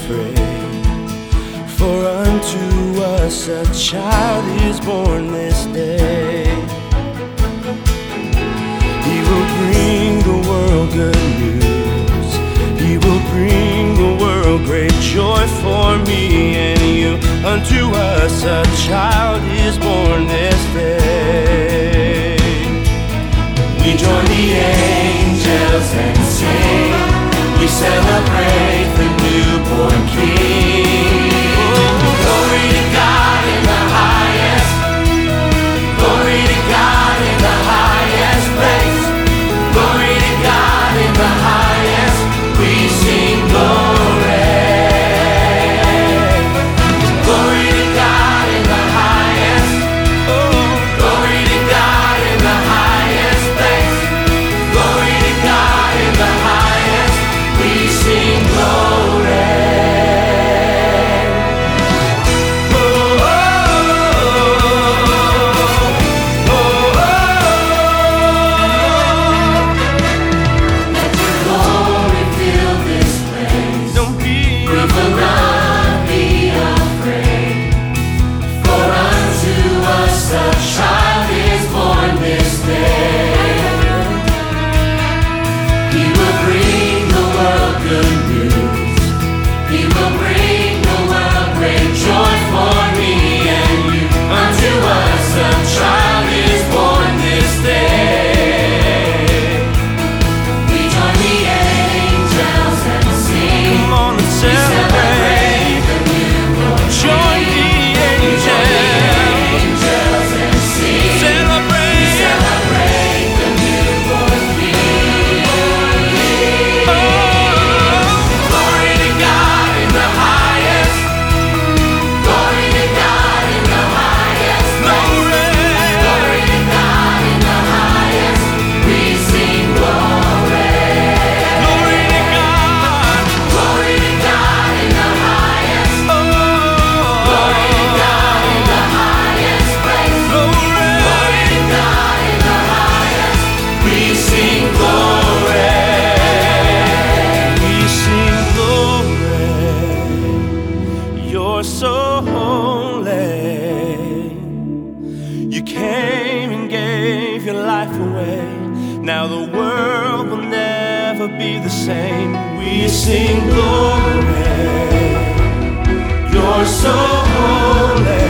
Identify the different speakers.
Speaker 1: afraid. For unto us a child is born this day. He will bring the world good news. He will bring the world great joy for me and you. Unto us a child is born this day. We join the angels and sing. We celebrate the newborn King. Glory to God in the highest. Glory to God in the highest place. Glory to God in the highest. We sing glory. Glory to God in the highest. Glory to God in the highest place. Glory to God in the highest. We sing glory. So holy, you came and gave your life away. Now the world will never be the same. We sing glory. You're so holy.